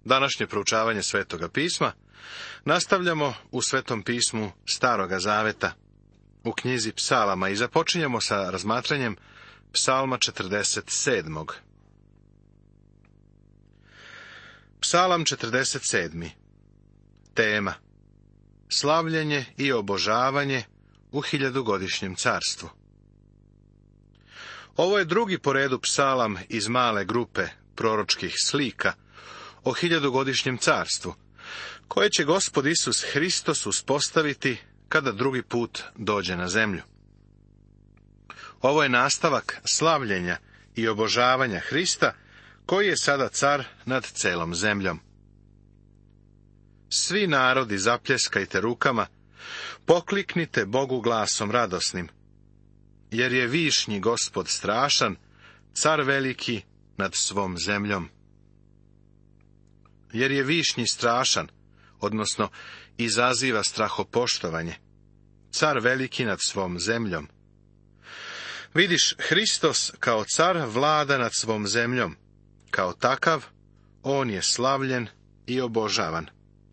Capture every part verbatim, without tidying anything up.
Današnje proučavanje Svetoga pisma nastavljamo u Svetom pismu Staroga zaveta, u knjizi Psalama, i započinjemo sa razmatranjem Psalma četrdeset sedam. Psalam četrdeset sedam. Tema: slavljenje i obožavanje u hiljadugodišnjem carstvu. Ovo je drugi po redu psalam iz male grupe proročkih slika o hiljadugodišnjem carstvu, koje će Gospod Isus Hristos uspostaviti kada drugi put dođe na zemlju. Ovo je nastavak slavljenja i obožavanja Hrista, koji je sada car nad celom zemljom. Svi narodi, zapljeskajte rukama, pokliknite Bogu glasom radosnim, jer je višnji Gospod strašan, car veliki nad svom zemljom. Jer je višnji strašan, odnosno izaziva strahopoštovanje, car veliki nad svom zemljom. Vidiš, Hristos kao car vlada nad svom zemljom. Kao takav, on je slavljen i obožavan.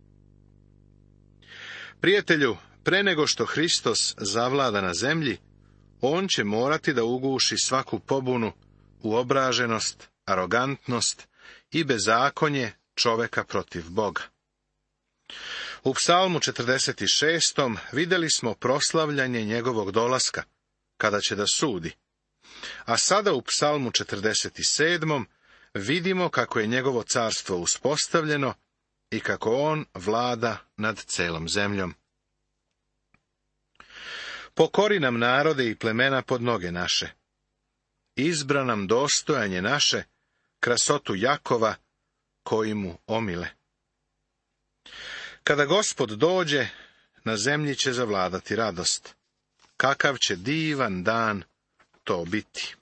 Prijatelju, pre nego što Hristos zavlada na zemlji, on će morati da uguši svaku pobunu, uobraženost, arogantnost i bezakonje čoveka protiv Boga. U Psalmu četrdeset šest. vidjeli smo proslavljanje njegovog dolaska, kada će da sudi. A sada u Psalmu četrdeset sedam. vidimo kako je njegovo carstvo uspostavljeno i kako on vlada nad celom zemljom. Pokori nam narode i plemena pod noge naše. Izbra nam dostojanje naše, krasotu Jakova, koji mu omile. Kada Gospod dođe, na zemlji će zavladati radost. Kakav će divan dan to biti.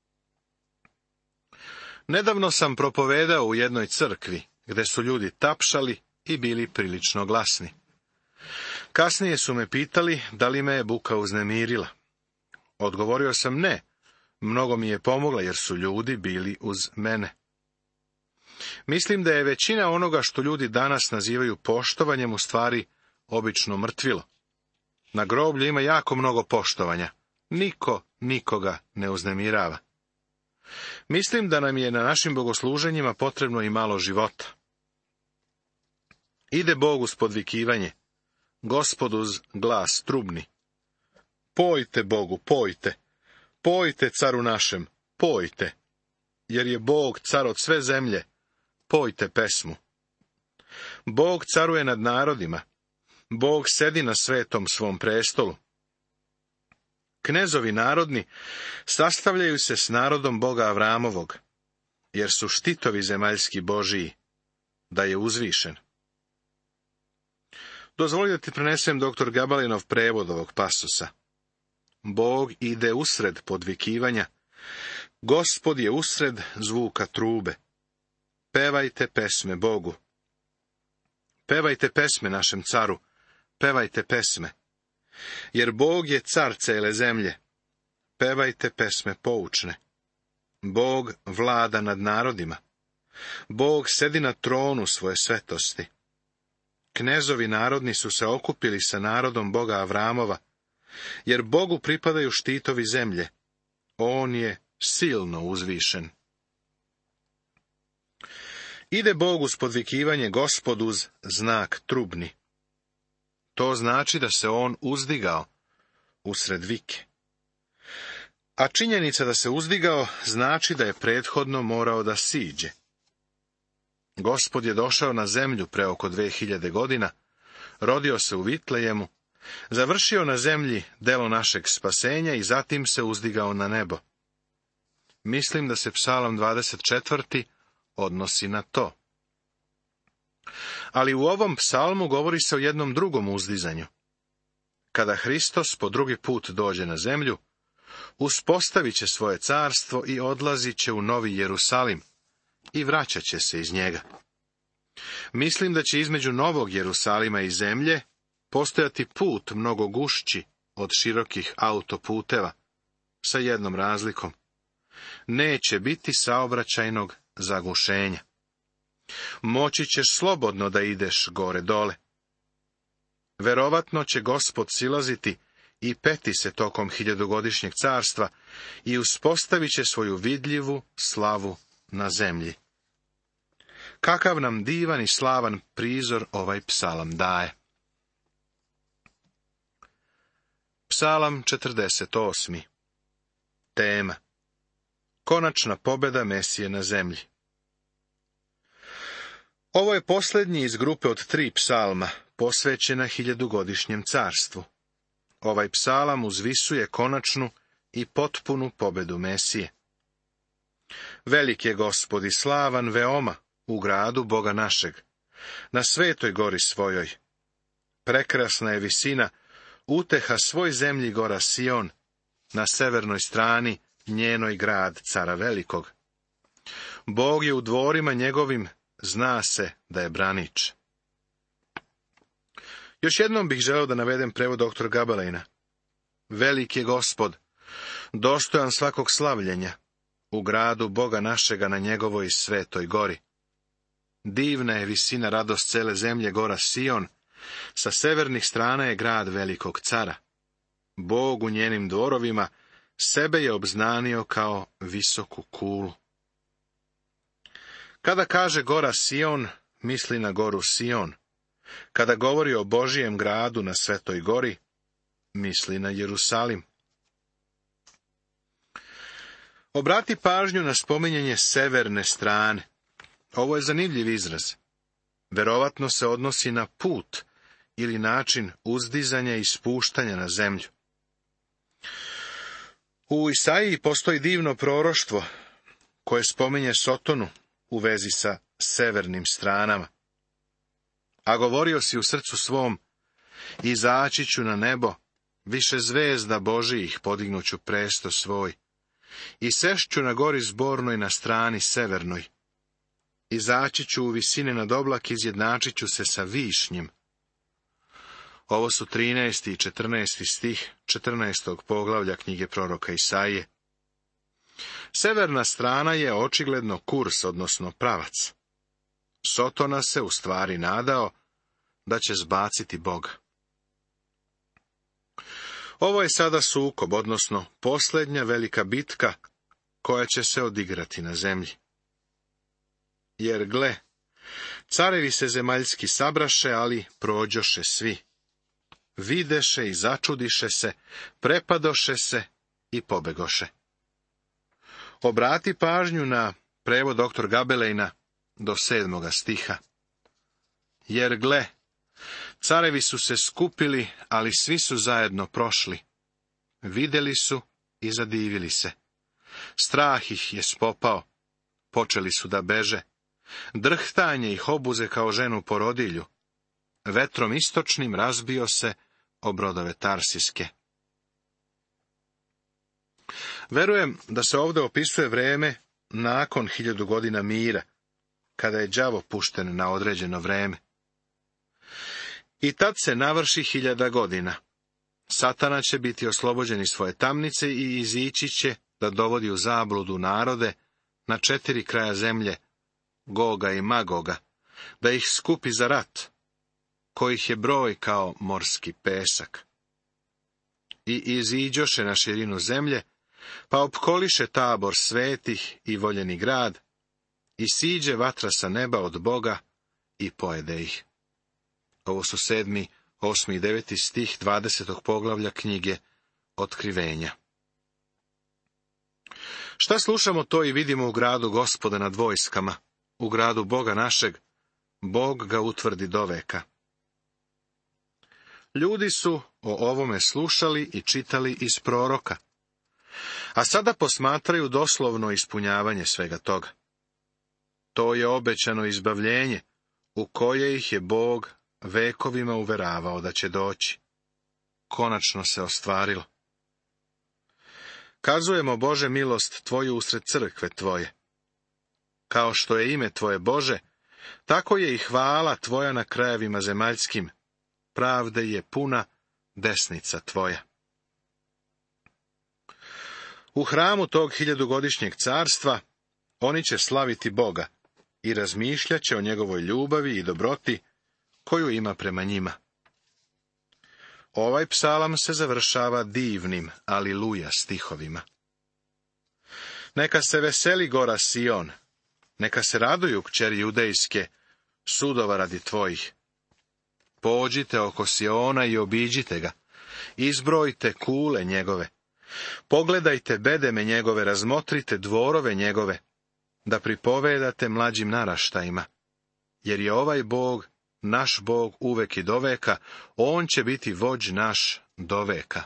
Nedavno sam propovedao u jednoj crkvi, gde su ljudi tapšali i bili prilično glasni. Kasnije su me pitali da li me je buka uznemirila. Odgovorio sam ne, mnogo mi je pomogla jer su ljudi bili uz mene. Mislim da je većina onoga što ljudi danas nazivaju poštovanjem u stvari obično mrtvilo. Na groblju ima jako mnogo poštovanja. Niko nikoga ne uznemirava. Mislim da nam je na našim bogosluženjima potrebno i malo života. Ide Bog uz podvikivanje, Gospod uz glas trubni. Pojte Bogu, pojte, pojte caru našem, pojte, jer je Bog car od sve zemlje, pojte pesmu. Bog caruje nad narodima, Bog sedi na svetom svom prestolu. Knezovi narodni sastavljaju se s narodom Boga Avramovog, jer su štitovi zemaljski Božiji, da je uzvišen. Dozvoli da ti prenesem doktor Gabalinov prevod ovog pasusa. Bog ide usred podvikivanja, Gospod je usred zvuka trube. Pevajte pesme Bogu. Pevajte pesme našem caru, pevajte pesme. Jer Bog je car cele zemlje. Pevajte pesme poučne. Bog vlada nad narodima. Bog sedi na tronu svoje svetosti. Knezovi narodni su se okupili sa narodom Boga Avramova, jer Bogu pripadaju štitovi zemlje. On je silno uzvišen. Ide Bog uz podvikivanje, Gospod uz znak trubni. To znači da se on uzdigao usred vike. A činjenica da se uzdigao znači da je prethodno morao da siđe. Gospod je došao na zemlju pre oko dve hiljade godina, rodio se u Vitlejemu, završio na zemlji delo našeg spasenja i zatim se uzdigao na nebo. Mislim da se Psalam dvadeset četvrti odnosi na to. Ali u ovom psalmu govori se o jednom drugom uzdizanju. Kada Hristos po drugi put dođe na zemlju, uspostavit će svoje carstvo i odlazit će u Novi Jerusalim i vraćat će se iz njega. Mislim da će između Novog Jerusalima i zemlje postojati put mnogo gušći od širokih autoputeva, sa jednom razlikom. Neće biti saobraćajnog zagušenja. Moći ćeš slobodno da ideš gore dole. Verovatno će Gospod silaziti i peti se tokom hiljadugodišnjeg carstva i uspostavit će svoju vidljivu slavu na zemlji. Kakav nam divan i slavan prizor ovaj psalam daje. Psalam četrdeset osmi. Tema: konačna pobjeda Mesije na zemlji. Ovo je posljednji iz grupe od tri psalma, posvećena hiljadugodišnjem carstvu. Ovaj psalam uzvisuje konačnu i potpunu pobjedu Mesije. Velik je Gospod i slavan veoma u gradu Boga našeg, na svetoj gori svojoj. Prekrasna je visina, uteha svoj zemlji gora Sion, na severnoj strani njenoj grad cara velikog. Bog je u dvorima njegovim, zna se da je branič. Još jednom bih želeo da navedem prevod doktora Gabelina. Velik je Gospod, dostojan svakog slavljenja, u gradu Boga našega na njegovoj svetoj gori. Divna je visina, radost cele zemlje, gora Sion, sa severnih strana je grad velikog cara. Bog u njenim dvorovima sebe je obznanio kao visoku kulu. Kada kaže gora Sion, misli na goru Sion. Kada govori o Božijem gradu na svetoj gori, misli na Jerusalim. Obrati pažnju na spominjanje severne strane. Ovo je zanimljiv izraz. Verovatno se odnosi na put ili način uzdizanja i spuštanja na zemlju. U Isaiji postoji divno proroštvo koje spominje Sotonu u vezi sa severnim stranama. A govorio si u srcu svom, izaći ću na nebo, više zvezda Božijih podignuću presto svoj, i sešću na gori zbornoj na strani severnoj. Izaći ću u visine nad oblak, izjednačit ću se sa višnjim. Ovo su trinaesti i četrnaesti stih četrnaestog poglavlja knjige proroka Isaije. Severna strana je očigledno kurs, odnosno pravac. Sotona se u stvari nadao da će zbaciti Boga. Ovo je sada sukob, odnosno posljednja velika bitka koja će se odigrati na zemlji. Jer gle, carevi se zemaljski sabraše, ali prođoše svi. Videše i začudiše se, prepadoše se i pobegoše. Obrati pažnju na prevod doktor Gabelina do sedmoga stiha. Jer gle, carevi su se skupili, ali svi su zajedno prošli. Vidjeli su i zadivili se. Strah ih je spopao, počeli su da beže. Drhtanje ih obuze kao ženu porodilju. Vetrom istočnim razbio se o brodove Tarsiske. Verujem da se ovdje opisuje vreme nakon hiljadu godina mira, kada je đavo pušten na određeno vreme. I tad se navrši hiljada godina. Satana će biti oslobođen iz svoje tamnice i izići će da dovodi u zabludu narode na četiri kraja zemlje, Goga i Magoga, da ih skupi za rat, kojih je broj kao morski pesak. I iziđoše na širinu zemlje, pa opkoliše tabor svetih i voljeni grad, i siđe vatra sa neba od Boga i pojede ih. Ovo su sedmi, osmi i deveti stih dvadesetog poglavlja knjige Otkrivenja. Šta slušamo, to i vidimo u gradu Gospoda nad vojskama, u gradu Boga našeg. Bog ga utvrdi doveka. Ljudi su o ovome slušali i čitali iz proroka, a sada posmatraju doslovno ispunjavanje svega toga. To je obećano izbavljenje, u koje ih je Bog vekovima uveravao da će doći. Konačno se ostvarilo. Kazujemo, Bože, milost Tvoju usred crkve Tvoje. Kao što je ime Tvoje, Bože, tako je i hvala Tvoja na krajevima zemaljskim. Pravde je puna desnica Tvoja. U hramu tog hiljadugodišnjeg carstva oni će slaviti Boga i razmišljat će o njegovoj ljubavi i dobroti koju ima prema njima. Ovaj psalam se završava divnim aliluja stihovima. Neka se veseli gora Sion, neka se raduju kćeri judejske, sudova radi tvojih. Pođite oko Siona i obiđite ga, izbrojite kule njegove, pogledajte bedeme njegove, razmotrite dvorove njegove, da pripovedate mlađim naraštajima, jer je ovaj Bog, naš Bog uvek i doveka, on će biti vođ naš doveka.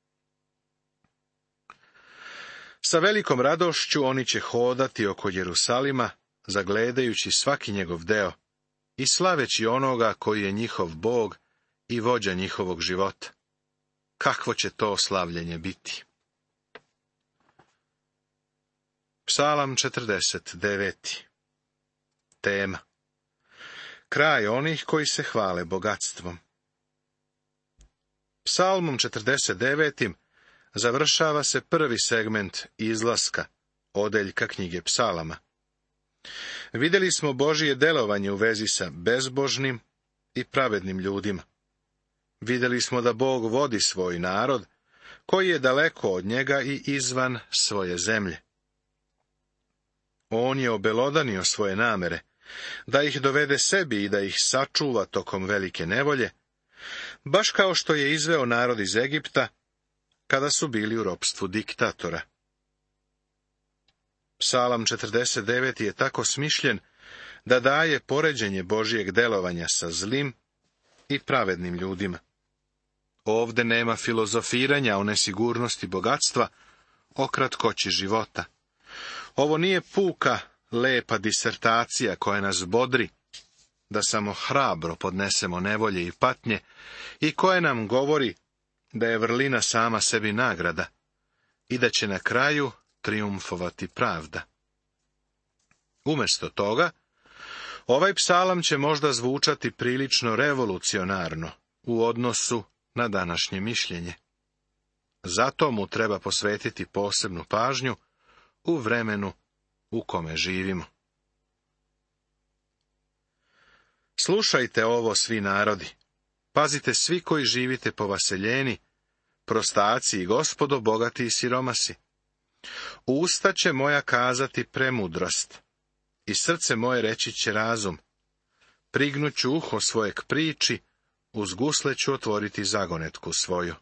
Sa velikom radošću oni će hodati oko Jerusalima, zagledajući svaki njegov deo i slaveći onoga koji je njihov Bog i vođa njihovog života. Kakvo će to slavljenje biti? Psalam četrdeset devet. Tema: kraj onih koji se hvale bogatstvom. Psalmom četrdeset devet. završava se prvi segment izlaska, odeljka knjige psalama. Vidjeli smo Božije delovanje u vezi sa bezbožnim i pravednim ljudima. Vidjeli smo da Bog vodi svoj narod, koji je daleko od njega i izvan svoje zemlje. On je obelodanio svoje namere, da ih dovede sebi i da ih sačuva tokom velike nevolje, baš kao što je izveo narod iz Egipta, kada su bili u ropstvu diktatora. Psalam četrdeset devet. je tako smišljen da daje poređenje Božijeg delovanja sa zlim i pravednim ljudima. Ovde nema filozofiranja o nesigurnosti bogatstva, o kratkoći života. Ovo nije puka, lepa disertacija koja nas bodri, da samo hrabro podnesemo nevolje i patnje i koja nam govori da je vrlina sama sebi nagrada i da će na kraju trijumfovati pravda. Umjesto toga, ovaj psalam će možda zvučati prilično revolucionarno u odnosu na današnje mišljenje. Zato mu treba posvetiti posebnu pažnju u vremenu u kome živimo. Slušajte ovo, svi narodi, pazite svi koji živite povaseljeni, prostaci i gospodo, bogati i siromasi. Usta će moja kazati premudrost, i srce moje reći će razum. Prignuću uho svoje k priči, uz gusle ću otvoriti zagonetku svoju.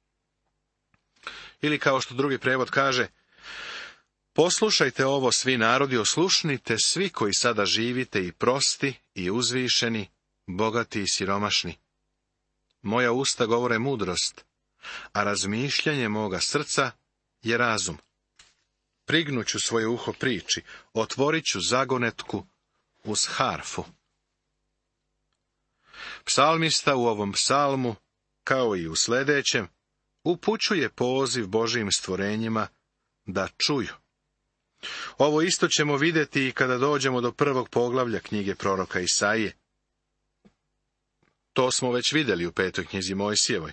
Ili kao što drugi prevod kaže: poslušajte ovo, svi narodi, oslušnite svi koji sada živite i prosti i uzvišeni, bogati i siromašni. Moja usta govore mudrost, a razmišljanje moga srca je razum. Prignuću svoje uho priči, otvorit ću zagonetku uz harfu. Psalmista u ovom psalmu, kao i u sljedećem, upućuje poziv Božijim stvorenjima da čuju. Ovo isto ćemo vidjeti i kada dođemo do prvog poglavlja knjige proroka Isaije. To smo već vidjeli u petoj knjizi Mojsijevoj.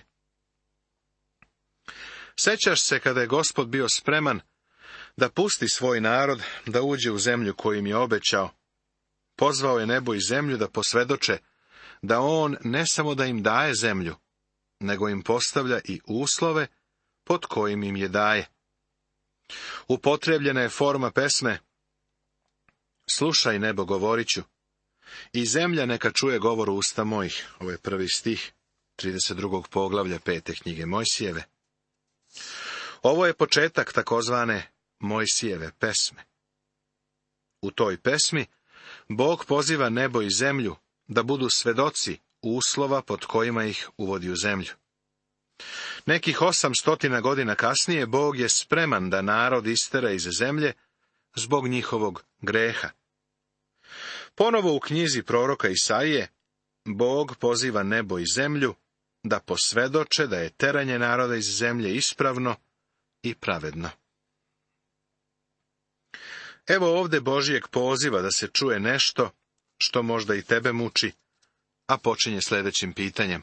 Sećaš se kada je Gospod bio spreman da pusti svoj narod da uđe u zemlju koju im je obećao, pozvao je nebo i zemlju da posvjedoče da on ne samo da im daje zemlju, nego im postavlja i uslove pod kojim im je daje. Upotrijebljena je forma pesme: slušaj, nebo, govorit ću, i zemlja neka čuje govor usta mojih. Ovo je prvi stih trideset drugog poglavlja pete knjige Mojsijeve. Ovo je početak takozvane Mojsijeve pesme. U toj pesmi Bog poziva nebo i zemlju da budu svedoci uslova pod kojima ih uvodi u zemlju. Nekih osamstotina godina kasnije Bog je spreman da narod istera iz zemlje zbog njihovog greha. Ponovo u knjizi proroka Isaije Bog poziva nebo i zemlju da posvjedoče da je teranje naroda iz zemlje ispravno i pravedno. Evo ovdje Božijeg poziva da se čuje nešto što možda i tebe muči, a počinje sljedećim pitanjem: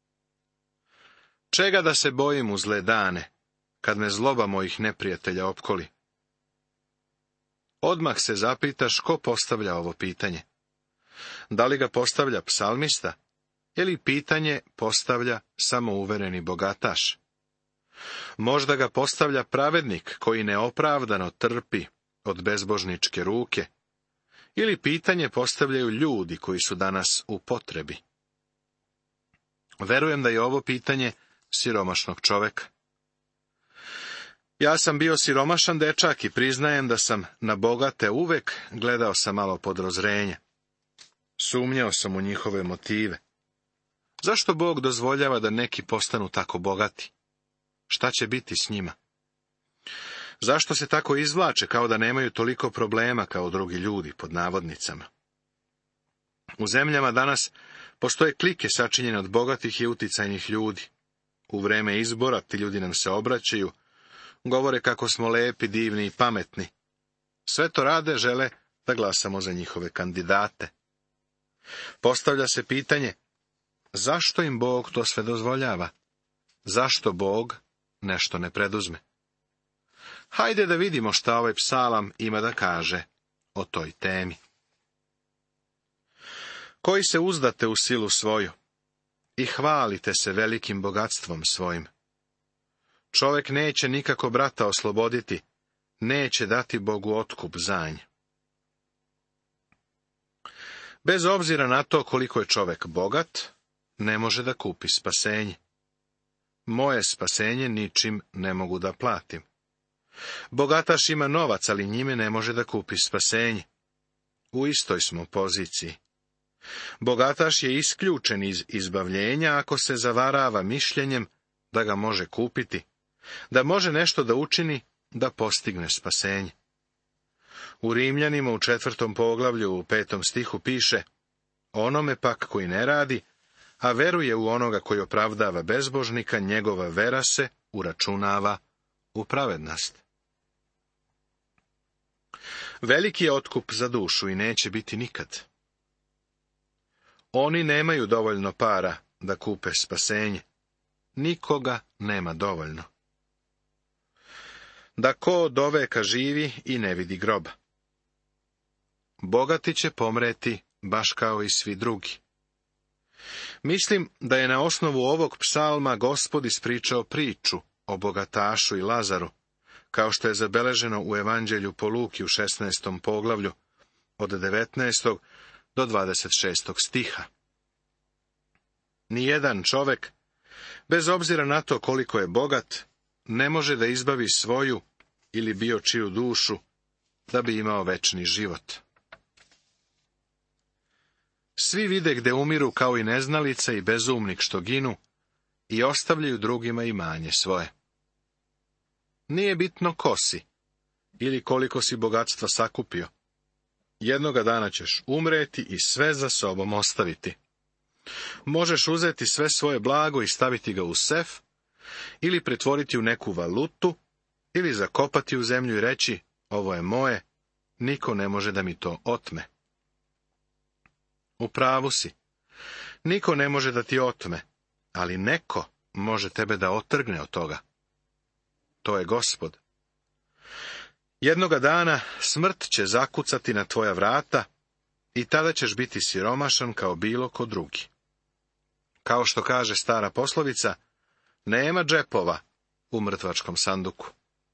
čega da se bojim u zle dane, kad me zloba mojih neprijatelja opkoli? odmah se zapitaš ko postavlja ovo pitanje. Da li ga postavlja psalmista, ili pitanje postavlja samouvereni bogataš? Možda ga postavlja pravednik koji neopravdano trpi od bezbožničke ruke, ili pitanje postavljaju ljudi koji su danas u potrebi. Verujem da je ovo pitanje siromašnog čoveka. Ja sam bio siromašan dečak i priznajem da sam na bogate uvek gledao sa malo podozrenja. Sumnjao sam u njihove motive. Zašto Bog dozvoljava da neki postanu tako bogati? Šta će biti s njima? Zašto se tako izvlače kao da nemaju toliko problema kao drugi ljudi, pod navodnicama? U zemljama danas postoje klike sačinjene od bogatih i uticajnih ljudi. U vreme izbora ti ljudi nam se obraćaju, govore kako smo lepi, divni i pametni. Sve to rade, žele da glasamo za njihove kandidate. Postavlja se pitanje, zašto im Bog to sve dozvoljava? Zašto Bog nešto ne preduzme? Hajde da vidimo šta ovaj psalam ima da kaže o toj temi. Koji se uzdate u silu svoju i hvalite se velikim bogatstvom svojim. Čovjek neće nikako brata osloboditi, neće dati Bogu otkup za nje. Bez obzira na to koliko je čovjek bogat, ne može da kupi spasenje. Moje spasenje ničim ne mogu da platim. Bogataš ima novac, ali njime ne može da kupi spasenje. U istoj smo poziciji. Bogataš je isključen iz izbavljenja ako se zavarava mišljenjem da ga može kupiti, da može nešto da učini da postigne spasenje. U Rimljanima u četvrtom poglavlju u petom stihu piše: onome pak koji ne radi, a veruje u onoga koji opravdava bezbožnika, njegova vera se uračunava u pravednost. Veliki je otkup za dušu i neće biti nikad. Oni nemaju dovoljno para da kupe spasenje. Nikoga nema dovoljno. Da ko od oveka živi i ne vidi groba. Bogati će pomreti baš kao i svi drugi. Mislim da je na osnovu ovog psalma Gospod ispričao priču o bogatašu i Lazaru, kao što je zabeleženo u Evanđelju po Luki u šesnaestom poglavlju, od devetnaestog do dvadeset šestog stiha. Nijedan čovek, bez obzira na to koliko je bogat, ne može da izbavi svoju ili bio čiju dušu, da bi imao večni život. Svi vide gde umiru kao i neznalica i bezumnik što ginu i ostavljaju drugima imanje svoje. Nije bitno ko si ili koliko si bogatstva sakupio. Jednoga dana ćeš umreti i sve za sobom ostaviti. Možeš uzeti sve svoje blago i staviti ga u sef, ili pretvoriti u neku valutu, ili zakopati u zemlju i reći, ovo je moje, niko ne može da mi to otme. U pravu si. Niko ne može da ti otme, ali neko može tebe da otrgne od toga. To je Gospod. Jednoga dana smrt će zakucati na tvoja vrata i tada ćeš biti siromašan kao bilo ko drugi. Kao što kaže stara poslovica, nema džepova u mrtvačkom sanduku.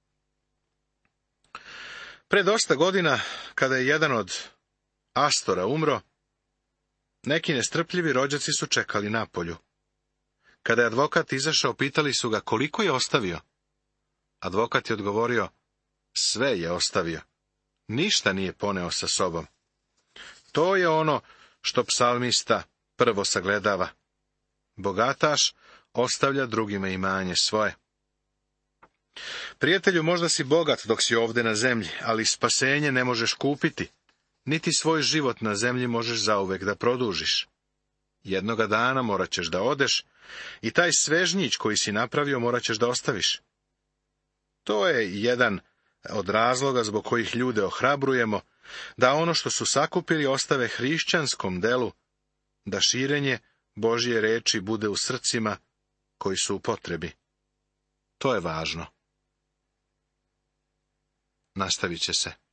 Pre dosta godina, kada je jedan od Astora umro, neki nestrpljivi rođaci su čekali napolju. Kada je advokat izašao, pitali su ga koliko je ostavio. Advokat je odgovorio, sve je ostavio. Ništa nije poneo sa sobom. To je ono što psalmista prvo sagledava. Bogataš ostavlja drugima imanje svoje. Prijatelju, možda si bogat dok si ovde na zemlji, ali spasenje ne možeš kupiti, niti svoj život na zemlji možeš zauvek da produžiš. Jednoga dana morat ćeš da odeš i taj svežnjić koji si napravio morat ćeš da ostaviš. To je jedan od razloga zbog kojih ljude ohrabrujemo, da ono što su sakupili ostave hrišćanskom delu, da širenje Božje reči bude u srcima koji su u potrebi. To je važno. Nastavit će se.